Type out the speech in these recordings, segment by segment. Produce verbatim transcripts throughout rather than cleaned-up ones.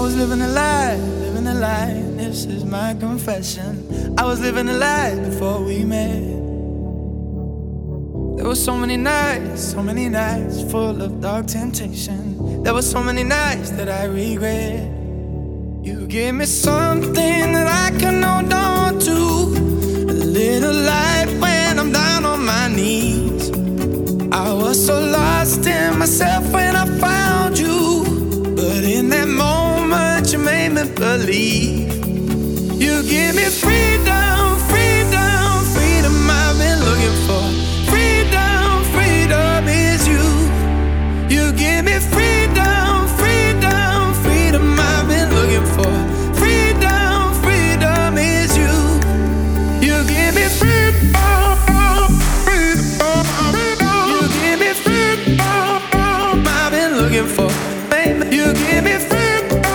was living a lie, living a lie, this is my confession. I was living a lie before we met. There were so many nights, so many nights full of dark temptation. There were so many nights that I regret. You gave me something that I can hold on to, a little light when I'm down on my knees. I was so lost in myself when I found you, but in that moment you made me believe. You give me freedom, freedom, freedom I've been looking for. Freedom, freedom is you. You give me freedom, freedom, freedom I've been looking for. Freedom, freedom is you. You give me freedom, freedom, freedom. You give me freedom I've been looking for. Baby, you give me freedom.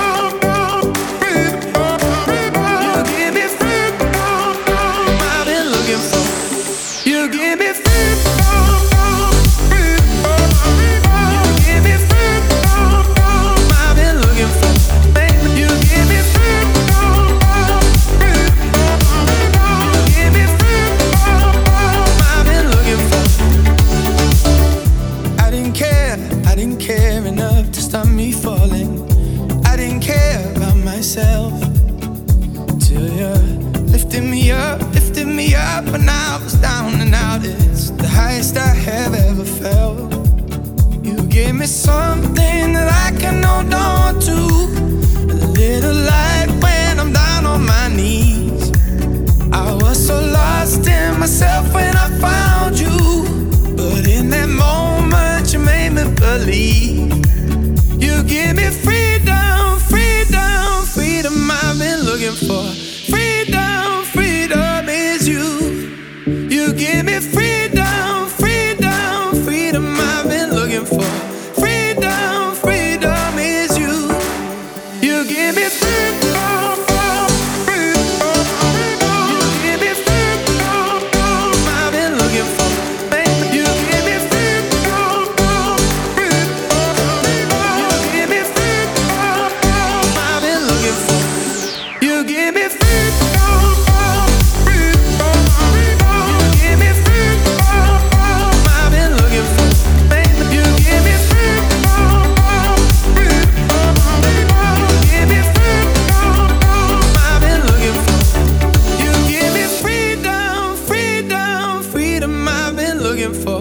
Enough to stop me falling. I didn't care about myself till you lifted me up, lifted me up when I was down and out. It's the highest I have ever felt. You gave me something that I can hold on to, a little light when I'm down on my knees. I was so lost in myself when I found you, but in that moment you made me believe. You give me freedom, freedom, freedom I've been looking for. Freedom, freedom is you. You give me freedom, freedom, freedom I've been looking for. Freedom, freedom is you. You give me freedom, freedom, freedom. You give me freedom I've been looking for. Baby, you give me freedom, freedom. You give me freedom, freedom, freedom. You give me freedom I've been looking for. Baby, you give me freedom, freedom, freedom. You give me freedom I've been looking for. You give me freedom, freedom, freedom I've been looking for.